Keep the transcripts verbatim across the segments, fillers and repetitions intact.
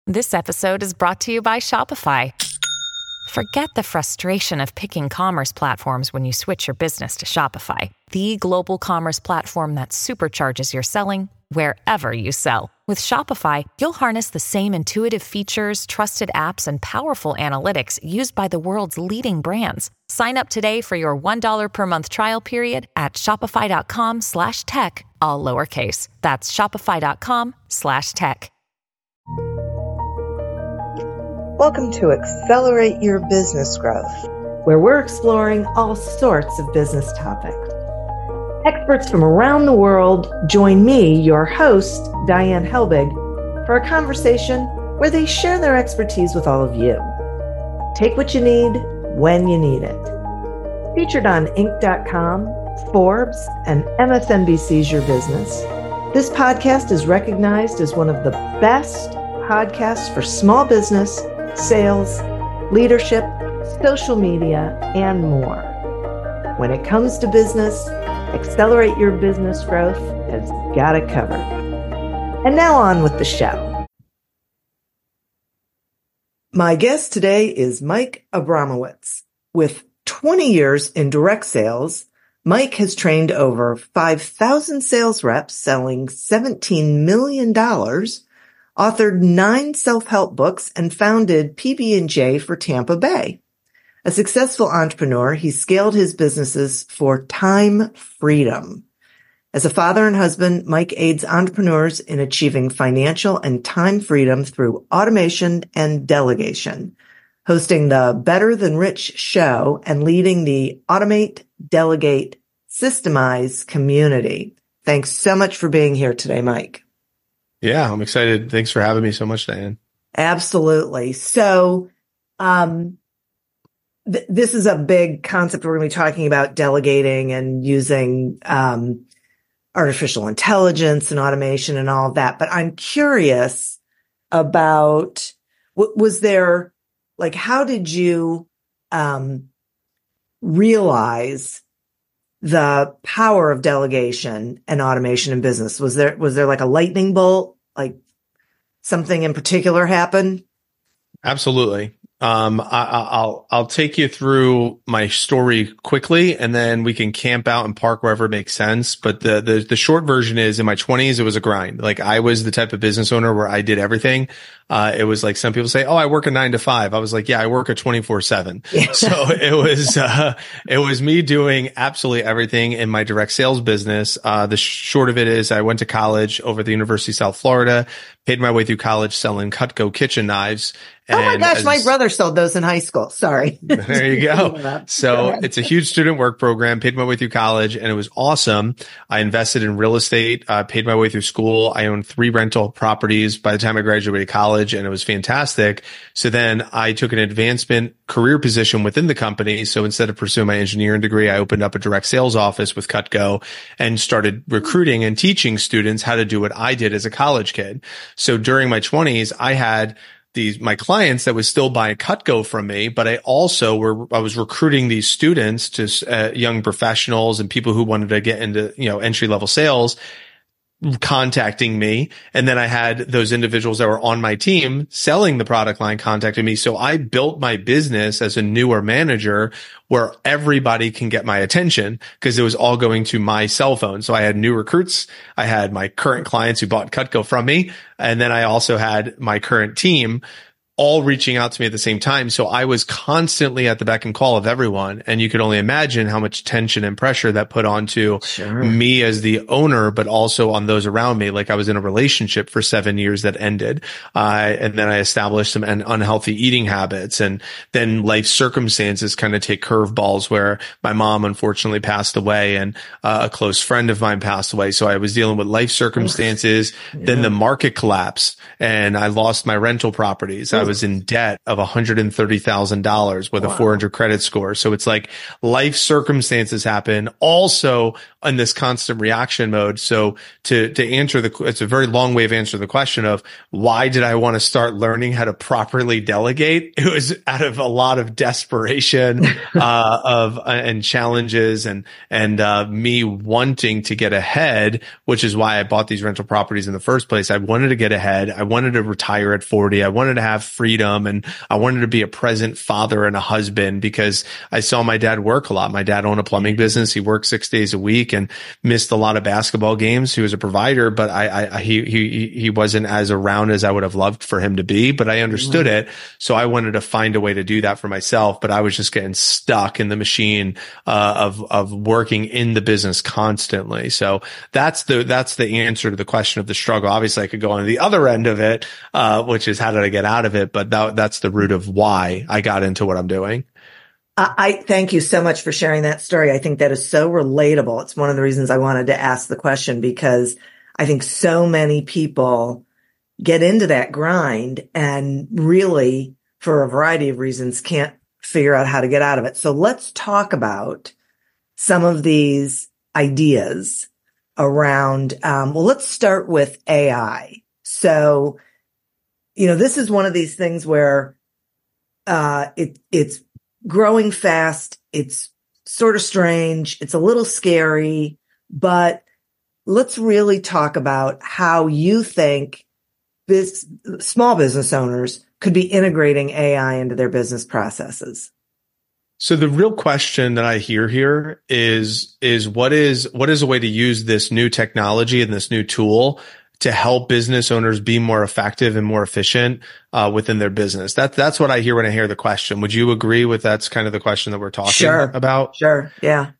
This episode is brought to you by Shopify. Forget the frustration of picking commerce platforms when you switch your business to Shopify, the global commerce platform that supercharges your selling wherever you sell. With Shopify, you'll harness the same intuitive features, trusted apps, and powerful analytics used by the world's leading brands. Sign up today for your one dollar per month trial period at shopify.com slash tech, all lowercase. That's shopify.com slash tech. Welcome to Accelerate Your Business Growth, where we're exploring all sorts of business topics. Experts from around the world join me, your host, Diane Helbig, for a conversation where they share their expertise with all of you. Take what you need when you need it. Featured on Inc dot com, Forbes, and M S N B C's Your Business, this podcast is recognized as one of the best podcasts for small business, sales, leadership, social media, and more. When it comes to business, Accelerate Your Business Growth has got it covered. And now on with the show. My guest today is Mike Abramowitz. With twenty years in direct sales, Mike has trained over five thousand sales reps selling seventeen million dollars, authored nine self-help books, and founded P B and J for Tampa Bay. A successful entrepreneur, he scaled his businesses for time freedom. As a father and husband, Mike aids entrepreneurs in achieving financial and time freedom through automation and delegation, hosting the Better Than Rich show and leading the Automate, Delegate, Systemize community. Thanks so much for being here today, Mike. Yeah, I'm excited. Thanks for having me so much, Diane. Absolutely. So, um, th- this is a big concept. We're going to be talking about delegating and using, um, artificial intelligence and automation and all of that. But I'm curious about, w- was there, like, how did you, um, realize the power of delegation and automation in business? Was there, was there like a lightning bolt, like something in particular happened? Absolutely. Um, I, I'll, I'll take you through my story quickly, and then we can camp out and park wherever it makes sense. But the, the, the short version is, in my twenties, it was a grind. Like, I was the type of business owner where I did everything. Uh, it was like, some people say, oh, I work a nine to five. I was like, yeah, I work a twenty-four seven. Yeah. So it was, uh, it was me doing absolutely everything in my direct sales business. Uh, the short of it is, I went to college over at the University of South Florida, paid my way through college selling Cutco kitchen knives. Oh my and gosh, as, my brother sold those in high school. Sorry. There you go. So it's a huge student work program, paid my way through college, and it was awesome. I invested in real estate, uh, paid my way through school. I owned three rental properties by the time I graduated college, and it was fantastic. So then I took an advancement career position within the company. So instead of pursuing my engineering degree, I opened up a direct sales office with Cutco and started recruiting and teaching students how to do what I did as a college kid. So during my twenties, I had these, my clients that was still buying Cutco from me, but I also were, I was recruiting these students to uh, young professionals and people who wanted to get into, you know, entry level sales, contacting me. And then I had those individuals that were on my team selling the product line contacting me. So I built my business as a newer manager where everybody can get my attention because it was all going to my cell phone. So I had new recruits. I had my current clients who bought Cutco from me. And then I also had my current team all reaching out to me at the same time. So I was constantly at the beck and call of everyone. And you could only imagine how much tension and pressure that put onto sure. me as the owner, but also on those around me. Like, I was in a relationship for seven years that ended. Uh, and then I established some unhealthy eating habits, and then life circumstances kind of take curveballs where my mom unfortunately passed away, and uh, a close friend of mine passed away. So I was dealing with life circumstances. Yeah. Then the market collapsed and I lost my rental properties. I was was in debt of one hundred thirty thousand dollars with wow. a four hundred credit score. So it's like life circumstances happen also in this constant reaction mode. So to, to answer the, it's a very long way of answering the question of why did I want to start learning how to properly delegate? It was out of a lot of desperation, uh, of, uh, and challenges and, and, uh, me wanting to get ahead, which is why I bought these rental properties in the first place. I wanted to get ahead. I wanted to retire at forty. I wanted to have freedom, and I wanted to be a present father and a husband because I saw my dad work a lot. My dad owned a plumbing business. He worked six days a week and missed a lot of basketball games. He was a provider, but I, I, he, he, he wasn't as around as I would have loved for him to be, but I understood mm-hmm. it. So I wanted to find a way to do that for myself, but I was just getting stuck in the machine, uh, of, of working in the business constantly. So that's the, that's the answer to the question of the struggle. Obviously I could go on the other end of it, uh, which is how did I get out of it? But that, that's the root of why I got into what I'm doing. I thank you so much for sharing that story. I think that is so relatable. It's one of the reasons I wanted to ask the question, because I think so many people get into that grind and really, for a variety of reasons, can't figure out how to get out of it. So let's talk about some of these ideas around, um, well, let's start with A I. So, you know, this is one of these things where, uh, it, it's growing fast. It's sort of strange. It's a little scary, but let's really talk about how you think this small business owners could be integrating A I into their business processes. So the real question that I hear here is, is what is, what is a way to use this new technology and this new tool to help business owners be more effective and more efficient, uh, within their business? That, that's what I hear when I hear the question. Would you agree with that's kind of the question that we're talking sure. about? Sure. Yeah.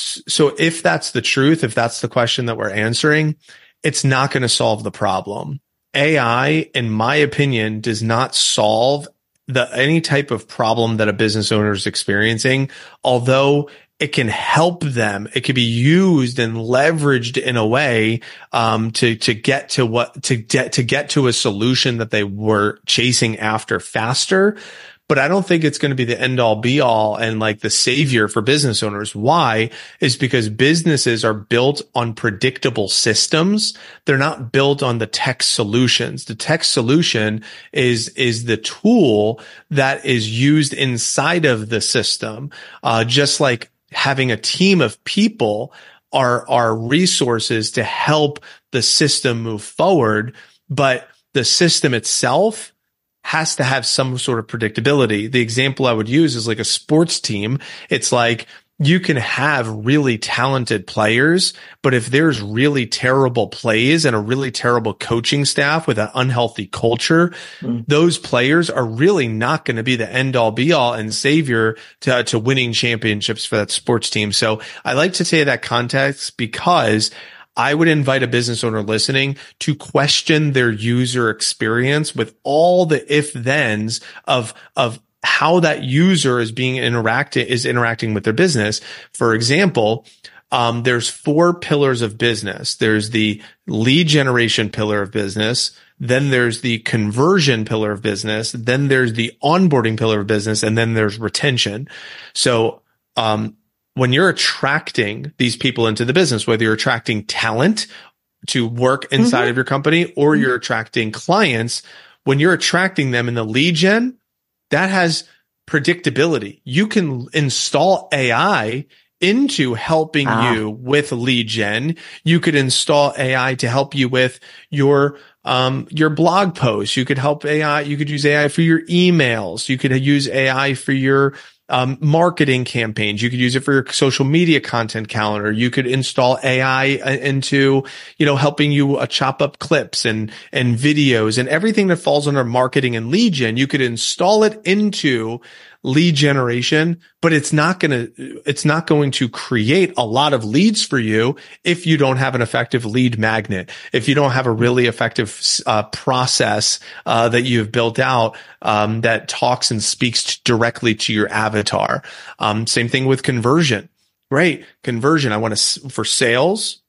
So if that's the truth, if that's the question that we're answering, it's not going to solve the problem. A I, in my opinion, does not solve the, any type of problem that a business owner is experiencing, although it can help them. It can be used and leveraged in a way, um, to, to get to what, to get, to get to a solution that they were chasing after faster. But I don't think it's going to be the end all be all and like the savior for business owners. Why? Is because businesses are built on predictable systems. They're not built on the tech solutions. The tech solution is, is the tool that is used inside of the system. Uh, just like having a team of people are, are resources to help the system move forward. But the system itself has to have some sort of predictability. The example I would use is like a sports team. It's like you can have really talented players, but if there's really terrible plays and a really terrible coaching staff with an unhealthy culture, mm. those players are really not going to be the end all be all and savior to, to winning championships for that sports team. So I like to say that context because I would invite a business owner listening to question their user experience with all the if-thens of, of how that user is being interacted, is interacting with their business. For example, um, there's four pillars of business. There's the lead generation pillar of business. Then there's the conversion pillar of business. Then there's the onboarding pillar of business. And then there's retention. So, um, when you're attracting these people into the business, whether you're attracting talent to work inside mm-hmm. of your company or mm-hmm. you're attracting clients, when you're attracting them in the lead gen, that has predictability. You can install A I into helping ah. you with lead gen. You could install A I to help you with your Um, your blog posts. You could help A I. You could use A I for your emails. You could use A I for your Um, marketing campaigns. You could use it for your social media content calendar. You could install A I into, you know, helping you uh, chop up clips and, and videos and everything that falls under marketing and lead gen. You could install it into lead generation, but it's not going to, it's not going to create a lot of leads for you if you don't have an effective lead magnet, if you don't have a really effective uh, process uh, that you've built out um, that talks and speaks t- directly to your avatar. Um, same thing with conversion, right? Conversion. I want to, for sales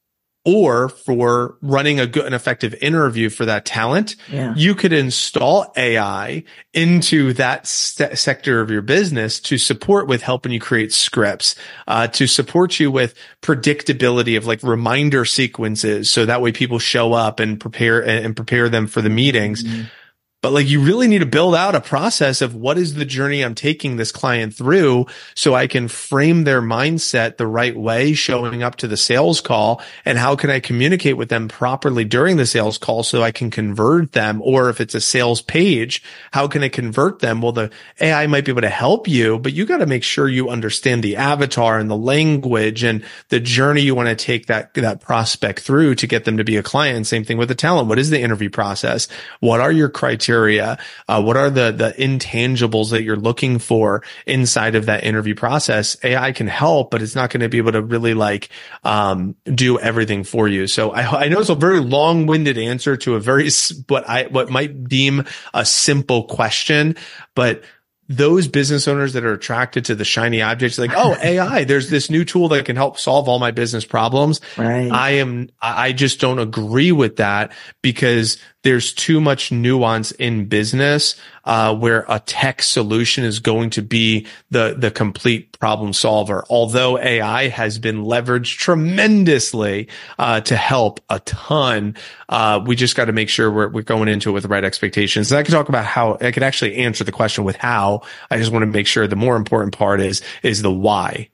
or for running a good and effective interview for that talent, yeah. you could install A I into that se- sector of your business to support with helping you create scripts, uh, to support you with predictability of like reminder sequences. So that way people show up and prepare and prepare them for the meetings. Mm-hmm. But like, you really need to build out a process of what is the journey I'm taking this client through so I can frame their mindset the right way, showing up to the sales call, and how can I communicate with them properly during the sales call so I can convert them? Or if it's a sales page, how can I convert them? Well, the A I might be able to help you, but you got to make sure you understand the avatar and the language and the journey you want to take that, that prospect through to get them to be a client. Same thing with the talent. What is the interview process? What are your criteria? Criteria? Uh, what are the the intangibles that you're looking for inside of that interview process? A I can help, but it's not going to be able to really like um, do everything for you. So I, I know it's a very long-winded answer to a very what I what might deem a simple question, but those business owners that are attracted to the shiny objects, like, oh, A I, there's this new tool that can help solve all my business problems. Right. I am, I just don't agree with that because there's too much nuance in business, uh, where a tech solution is going to be the, the complete problem solver. Although A I has been leveraged tremendously, uh, to help a ton, uh, we just got to make sure we're, we're going into it with the right expectations. And I could talk about how I could actually answer the question with how. I just want to make sure the more important part is, is the why.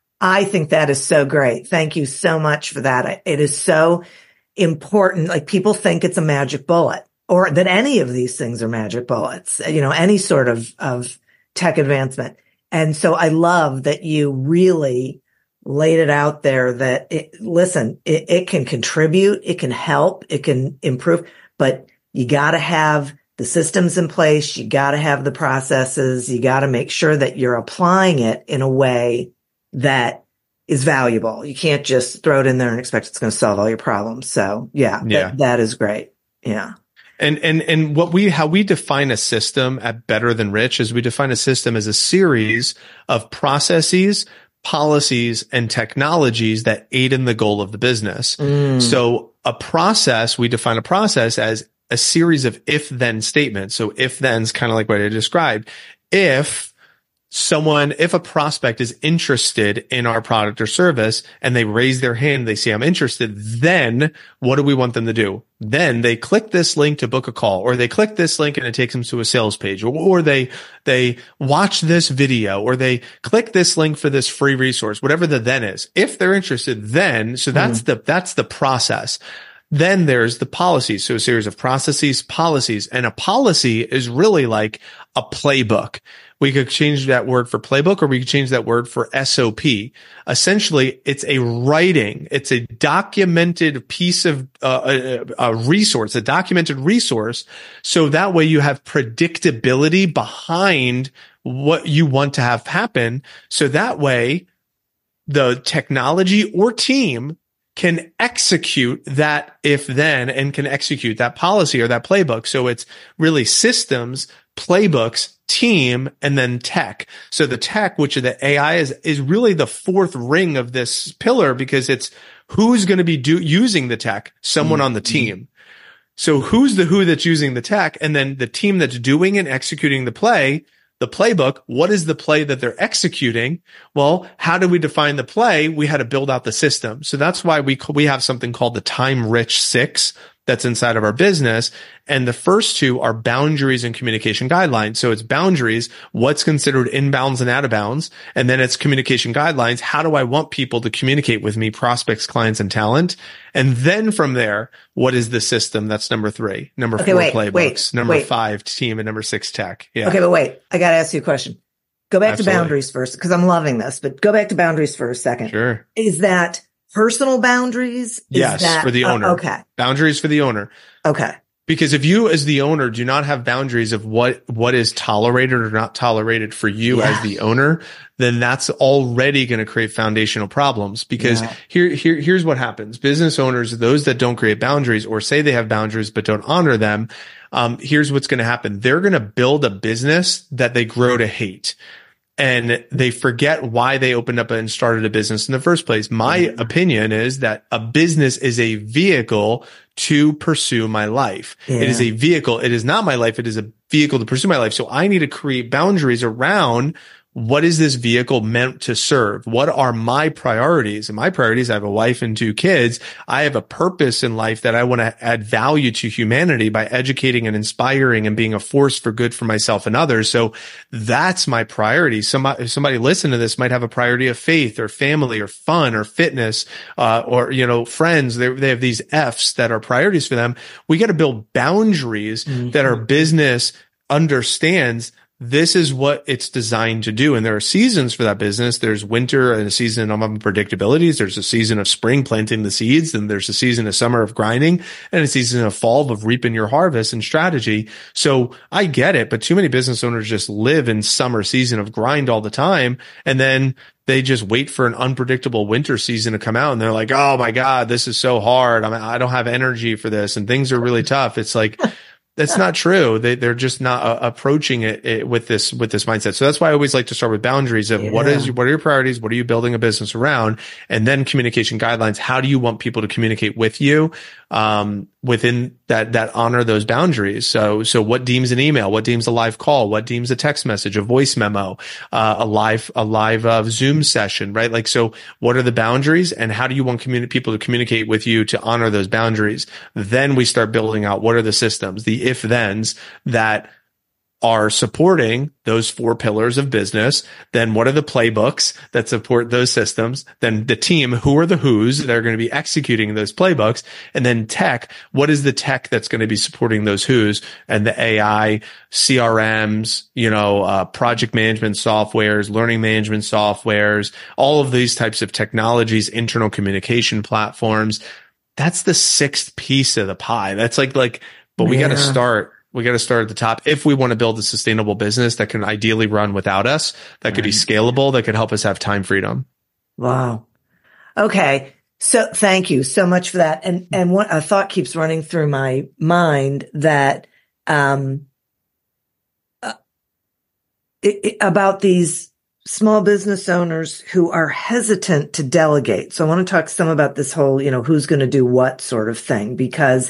I think that is so great. Thank you so much for that. It is so important. Like, people think it's a magic bullet, or that any of these things are magic bullets, you know, any sort of, of tech advancement. And so I love that you really laid it out there that it, listen, it, it can contribute, it can help, it can improve, but you got to have the systems in place. You got to have the processes. You got to make sure that you're applying it in a way that is valuable. You can't just throw it in there and expect it's going to solve all your problems. So yeah, yeah. That, that is great. Yeah. And, and, and what we, how we define a system at Better Than Rich is we define a system as a series of processes, policies, and technologies that aid in the goal of the business. Mm. So a process, we define a process as a series of if-then statements. So if-then's kind of like what I described. If someone, if a prospect is interested in our product or service and they raise their hand, they say, I'm interested, then what do we want them to do? Then they click this link to book a call, or they click this link and it takes them to a sales page, or, or they, they watch this video, or they click this link for this free resource, whatever the then is. If they're interested, then, so that's mm. the, that's the process. Then there's the policies. So a series of processes, policies, and a policy is really like a playbook. We could change that word for playbook, or we could change that word for S O P. Essentially, it's a writing. It's a documented piece of uh, a, a resource, a documented resource. So that way you have predictability behind what you want to have happen. So that way the technology or team can execute that if then and can execute that policy or that playbook. So it's really systems, playbooks, team, and then tech. So the tech, which the A I is, is really the fourth ring of this pillar, because it's who's going to be do, using the tech, someone mm-hmm. on the team. So who's the who that's using the tech, and then the team that's doing and executing the play. The playbook, what is the play that they're executing? Well, how do we define the play? We had to build out the system. So that's why we, we have something called the Time Rich Six that's inside of our business. And the first two are boundaries and communication guidelines. So it's boundaries, what's considered inbounds and out of bounds. And then it's communication guidelines. How do I want people to communicate with me, prospects, clients, and talent? And then from there, what is the system? That's number three. Number okay, four, wait, playbooks. Wait, number wait. five, team. And number six, tech. Yeah. Okay, but wait, I got to ask you a question. Go back Absolutely. to boundaries first, because I'm loving this, but go back to boundaries for a second. Sure. Is that personal boundaries? Is yes, that, for the owner. Uh, okay. Boundaries for the owner. Okay. Because if you as the owner do not have boundaries of what, what is tolerated or not tolerated for you yeah. as the owner, then that's already going to create foundational problems. Because yeah. here, here, here's what happens. Business owners, those that don't create boundaries or say they have boundaries but don't honor them, um, here's what's going to happen. They're going to build a business that they grow to hate. and they forget why they opened up and started a business in the first place. My yeah. opinion is that a business is a vehicle to pursue my life. Yeah. It is a vehicle. It is not my life. It is a vehicle to pursue my life. So I need to create boundaries around what is this vehicle meant to serve? What are my priorities? And my priorities, I have a wife and two kids. I have a purpose in life that I want to add value to humanity by educating and inspiring and being a force for good for myself and others. So that's my priority. Somebody, somebody listening to this might have a priority of faith or family or fun or fitness, uh, or, you know, friends. They, they have these F's that are priorities for them. We got to build boundaries mm-hmm. that our business understands. This is what it's designed to do. And there are seasons for that business. There's winter and a season of unpredictabilities. There's a season of spring planting the seeds. And there's a season of summer of grinding and a season of fall of reaping your harvest and strategy. So I get it, but too many business owners just live in summer season of grind all the time. And then they just wait for an unpredictable winter season to come out. And they're like, oh my God, this is so hard. I mean, I don't have energy for this and things are really tough. It's like, that's not true. They, they're just not uh, approaching it, it with this, with this mindset. So that's why I always like to start with boundaries of yeah. what is, what are your priorities? What are you building a business around? And then communication guidelines. How do you want people to communicate with you? Um, within that, that honor those boundaries. So, so what deems an email? What deems a live call? What deems a text message, a voice memo, uh, a live, a live, uh, Zoom session, right? Like, so what are the boundaries and how do you want communi- people to communicate with you to honor those boundaries? Then we start building out what are the systems, the if thens that are supporting those four pillars of business. Then what are the playbooks that support those systems? Then the team, who are the who's that are going to be executing those playbooks? And then tech, what is the tech that's going to be supporting those who's? And the A I, C R Ms, you know, uh, project management softwares, learning management softwares, all of these types of technologies, internal communication platforms. That's the sixth piece of the pie. That's like, like, but we yeah. got to start. We got to start at the top if we want to build a sustainable business that can ideally run without us, that could be scalable, that could help us have time freedom. Wow. Okay. So thank you so much for that. And, and what a thought keeps running through my mind that, um, uh, it, it, about these small business owners who are hesitant to delegate. So I want to talk some about this whole, you know, who's going to do what sort of thing, because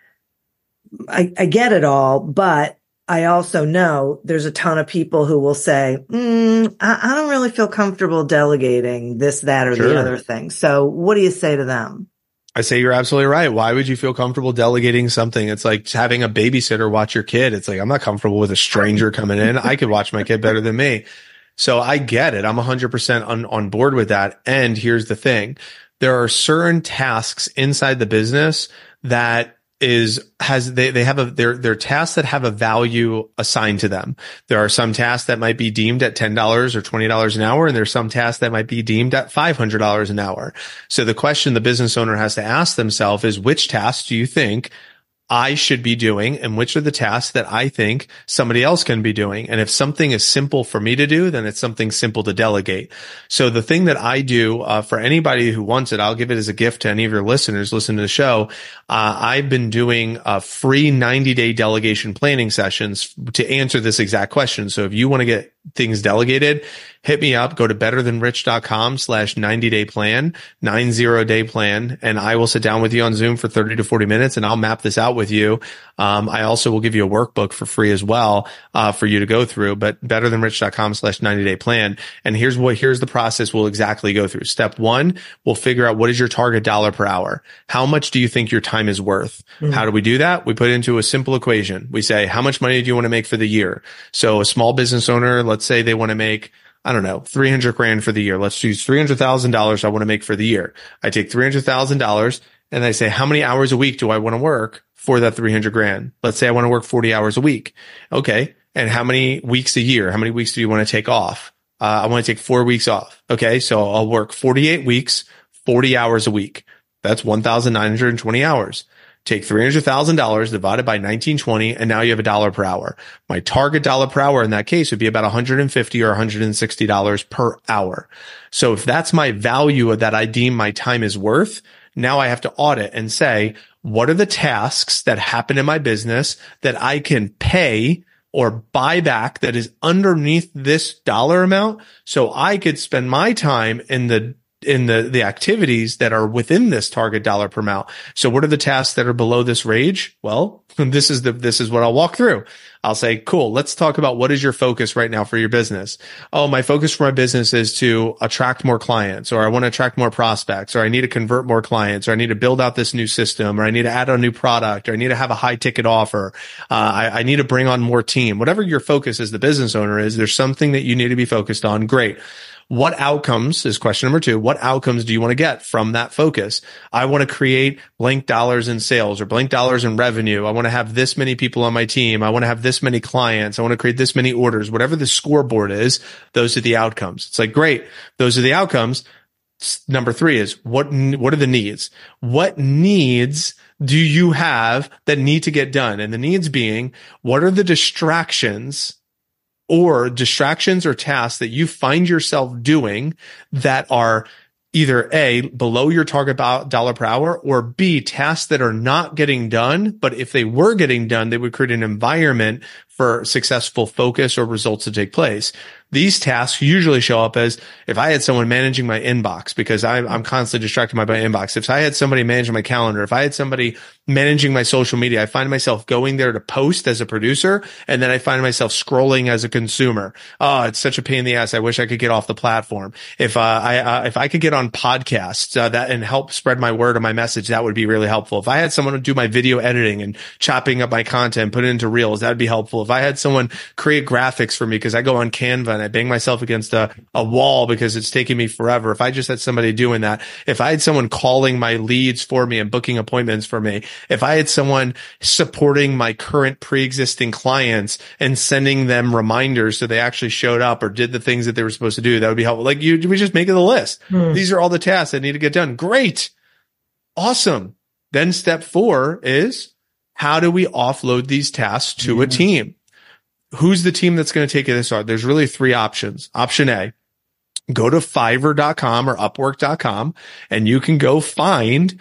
I, I get it all, but I also know there's a ton of people who will say, mm, I, I don't really feel comfortable delegating this, that, or sure. the other thing. So what do you say to them? I say you're absolutely right. Why would you feel comfortable delegating something? It's like having a babysitter watch your kid. It's like, I'm not comfortable with a stranger coming in. I could watch my kid better than me. So I get it. I'm one hundred percent on, on board with that. And here's the thing. There are certain tasks inside the business that is has they they have a they're they're tasks that have a value assigned to them. There are some tasks that might be deemed at ten dollars or twenty dollars an hour, and there's some tasks that might be deemed at five hundred dollars an hour. So the question the business owner has to ask themselves is, which tasks do you think I should be doing, and which are the tasks that I think somebody else can be doing? And if something is simple for me to do, then it's something simple to delegate. So the thing that I do uh, for anybody who wants it, I'll give it as a gift to any of your listeners listening to the show. Uh, I've been doing uh, free ninety day delegation planning sessions to answer this exact question. So if you want to get things delegated, hit me up, go to betterthanrich.com slash 90 day plan, ninety day plan. And I will sit down with you on Zoom for thirty to forty minutes and I'll map this out with you. Um, I also will give you a workbook for free as well, uh, for you to go through, but betterthanrich.com slash 90 day plan. And here's what, here's the process we'll exactly go through. Step one, we'll figure out what is your target dollar per hour. How much do you think your time is worth? Mm-hmm. How do we do that? We put it into a simple equation. We say, how much money do you want to make for the year? So a small business owner, let's say they want to make, I don't know, three hundred grand for the year. Let's choose three hundred thousand dollars I want to make for the year. I take three hundred thousand dollars and I say, how many hours a week do I want to work for that three hundred grand? Let's say I want to work forty hours a week. Okay. And how many weeks a year? How many weeks do you want to take off? Uh, I want to take four weeks off. Okay. So I'll work forty-eight weeks, forty hours a week. That's one thousand nine hundred twenty hours. Take three hundred thousand dollars divided by nineteen twenty, and now you have a dollar per hour. My target dollar per hour in that case would be about one hundred fifty or one hundred sixty dollars per hour. So if that's my value that I deem my time is worth, now I have to audit and say, what are the tasks that happen in my business that I can pay or buyback that is underneath this dollar amount, so I could spend my time in the in the, the activities that are within this target dollar per amount. So what are the tasks that are below this range? Well, this is the, this is what I'll walk through. I'll say, cool, let's talk about what is your focus right now for your business. Oh, my focus for my business is to attract more clients, or I want to attract more prospects, or I need to convert more clients, or I need to build out this new system, or I need to add a new product, or I need to have a high ticket offer. Uh, I, I need to bring on more team. Whatever your focus as the business owner is, there's something that you need to be focused on. Great. What outcomes is question number two. What outcomes do you want to get from that focus? I want to create blank dollars in sales or blank dollars in revenue. I want to have this many people on my team. I want to have this many clients. I want to create this many orders. Whatever the scoreboard is, those are the outcomes. It's like, great. Those are the outcomes. Number three is what, what are the needs? What needs do you have that need to get done? And the needs being, what are the distractions or distractions or tasks that you find yourself doing that are either A, below your target dollar per hour, or B, tasks that are not getting done, but if they were getting done, they would create an environment for successful focus or results to take place. These tasks usually show up as if I had someone managing my inbox, because I'm, I'm constantly distracted by my inbox. If I had somebody managing my calendar, if I had somebody managing my social media, I find myself going there to post as a producer, and then I find myself scrolling as a consumer. Oh, it's such a pain in the ass. I wish I could get off the platform. If uh, I uh, if I could get on podcasts uh, that and help spread my word or my message, that would be really helpful. If I had someone to do my video editing and chopping up my content, put it into reels, that would be helpful. If I had someone create graphics for me, because I go on Canva and I bang myself against a, a wall because it's taking me forever. If I just had somebody doing that, if I had someone calling my leads for me and booking appointments for me, if I had someone supporting my current pre-existing clients and sending them reminders so they actually showed up or did the things that they were supposed to do, that would be helpful. Like you, we just make it a list. Hmm. These are all the tasks that need to get done. Great. Awesome. Then step four is, how do we offload these tasks to yeah. a team? Who's the team that's going to take this on? There's really three options. Option A, go to Fiverr dot com or Upwork dot com, and you can go find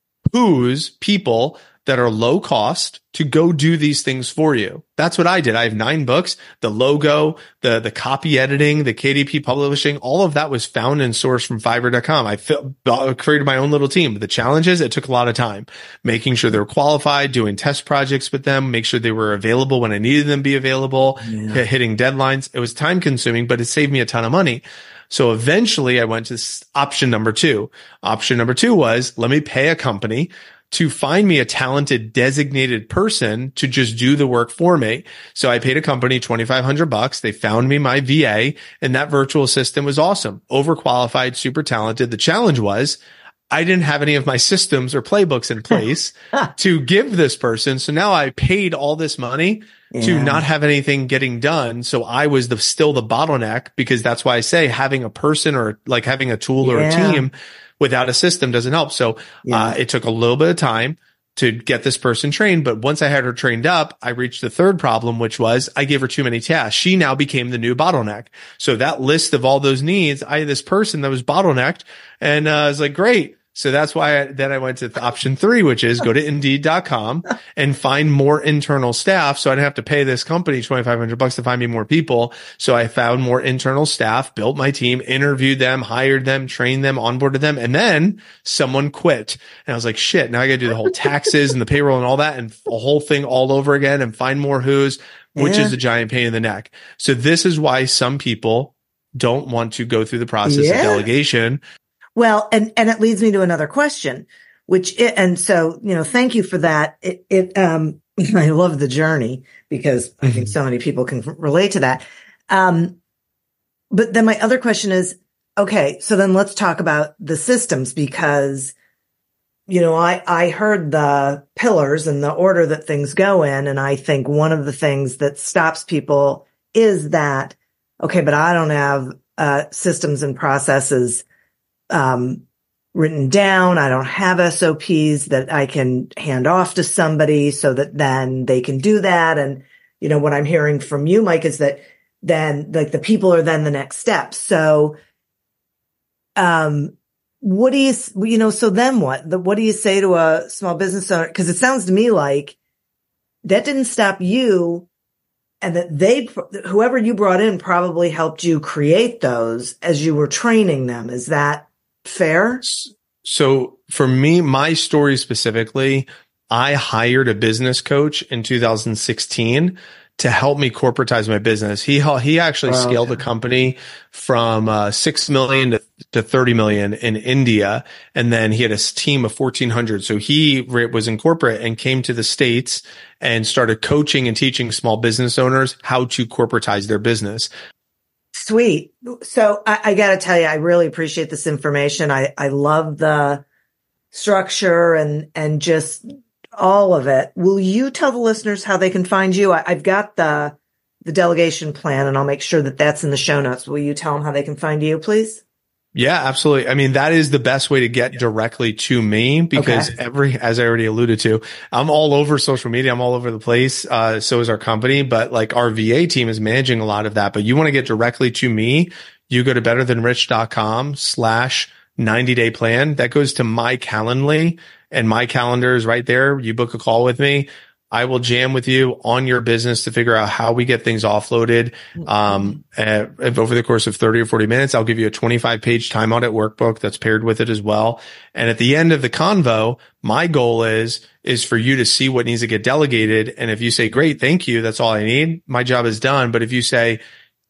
who's people that are low cost to go do these things for you. That's what I did. I have nine books, the logo, the, the copy editing, the K D P publishing, all of that was found and sourced from Fiverr dot com. I felt, created my own little team. The challenge is it took a lot of time, making sure they were qualified, doing test projects with them, make sure they were available when I needed them to be available, yeah. hitting deadlines. It was time consuming, but it saved me a ton of money. So eventually I went to option number two. Option number two was, let me pay a company to find me a talented designated person to just do the work for me. So I paid a company twenty-five hundred bucks. They found me my V A, and that virtual assistant was awesome. Overqualified, super talented. The challenge was I didn't have any of my systems or playbooks in place to give this person. So now I paid all this money yeah. to not have anything getting done. So I was the, still the bottleneck, because that's why I say having a person or like having a tool yeah. or a team without a system doesn't help. So yeah. uh, it took a little bit of time to get this person trained. But once I had her trained up, I reached the third problem, which was I gave her too many tasks. She now became the new bottleneck. So that list of all those needs, I had this person that was bottlenecked, and uh, I was like, great. So that's why I, then I went to option three, which is go to Indeed dot com and find more internal staff. So I didn't have to pay this company twenty-five hundred bucks to find me more people. So I found more internal staff, built my team, interviewed them, hired them, trained them, onboarded them. And then someone quit. And I was like, shit, now I got to do the whole taxes and the payroll and all that and the whole thing all over again and find more who's, which yeah. is a giant pain in the neck. So this is why some people don't want to go through the process yeah. of delegation. Well, and, and it leads me to another question, which, it, and so, you know, thank you for that. It, it, um, I love the journey, because I think so many people can relate to that. Um, but then my other question is, okay, so then let's talk about the systems, because, you know, I, I heard the pillars and the order that things go in. And I think one of the things that stops people is that, okay, but I don't have, uh, systems and processes Um, written down. I don't have S O Ps that I can hand off to somebody so that then they can do that. And, you know, what I'm hearing from you, Mike, is that then like the people are then the next step. So, um, what do you, you know, so then what, the, what do you say to a small business owner? Cause it sounds to me like that didn't stop you and that they, whoever you brought in probably helped you create those as you were training them. Is that fair? So for me, my story specifically, I hired a business coach in two thousand sixteen to help me corporatize my business. He he actually wow. scaled the company from uh, six million to, to thirty million in India, and then he had a team of fourteen hundred. So he was in corporate and came to the States and started coaching and teaching small business owners how to corporatize their business. Sweet. So I, I got to tell you, I really appreciate this information. I I love the structure and and just all of it. Will you tell the listeners how they can find you? I, I've got the the delegation plan, and I'll make sure that that's in the show notes. Will you tell them how they can find you, please? Yeah, absolutely. I mean, that is the best way to get directly to me because okay. every, as I already alluded to, I'm all over social media. I'm all over the place. Uh, so is our company, but like our V A team is managing a lot of that. But you want to get directly to me, you go to betterthanrich.com slash 90 day plan. That goes to my Calendly, and my calendar is right there. You book a call with me. I will jam with you on your business to figure out how we get things offloaded. Um, uh, over the course of thirty or forty minutes, I'll give you a twenty-five page time audit workbook that's paired with it as well. And at the end of the convo, my goal is, is for you to see what needs to get delegated. And if you say, great, thank you, that's all I need, my job is done. But if you say,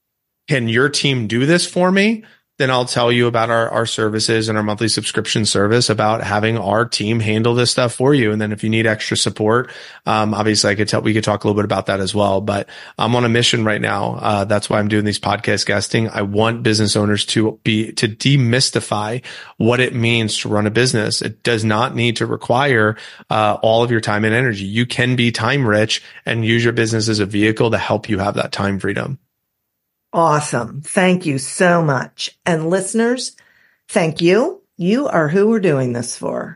can your team do this for me? Then I'll tell you about our, our services and our monthly subscription service about having our team handle this stuff for you. And then if you need extra support, um, obviously I could tell, we could talk a little bit about that as well, but I'm on a mission right now. Uh, that's why I'm doing these podcast guesting. I want business owners to be, to demystify what it means to run a business. It does not need to require, uh, all of your time and energy. You can be time rich and use your business as a vehicle to help you have that time freedom. Awesome. Thank you so much. And listeners, thank you. You are who we're doing this for.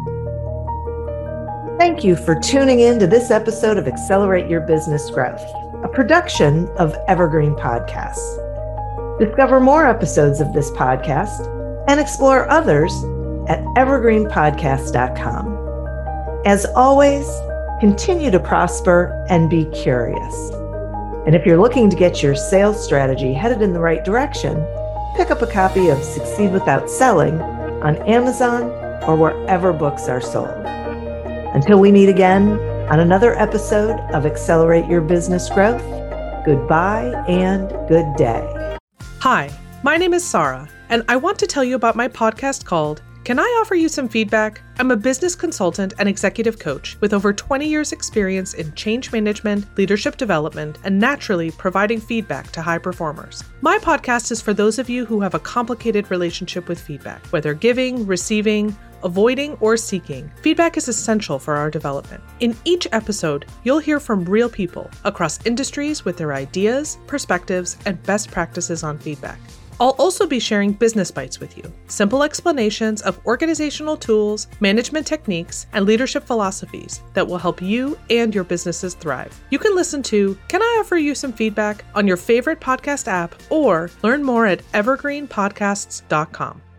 Thank you for tuning in to this episode of Accelerate Your Business Growth, a production of Evergreen Podcasts. Discover more episodes of this podcast and explore others at evergreen podcast dot com. As always, continue to prosper and be curious. And if you're looking to get your sales strategy headed in the right direction, pick up a copy of Succeed Without Selling on Amazon or wherever books are sold. Until we meet again on another episode of Accelerate Your Business Growth, goodbye and good day. Hi, my name is Sarah, and I want to tell you about my podcast called Can I Offer You Some Feedback? I'm a business consultant and executive coach with over twenty years experience in change management, leadership development, and naturally providing feedback to high performers. My podcast is for those of you who have a complicated relationship with feedback, whether giving, receiving, avoiding, or seeking. Feedback is essential for our development. In each episode, you'll hear from real people across industries with their ideas, perspectives, and best practices on feedback. I'll also be sharing business bites with you, simple explanations of organizational tools, management techniques, and leadership philosophies that will help you and your businesses thrive. You can listen to Can I Offer You Some Feedback on your favorite podcast app or learn more at evergreen podcasts dot com.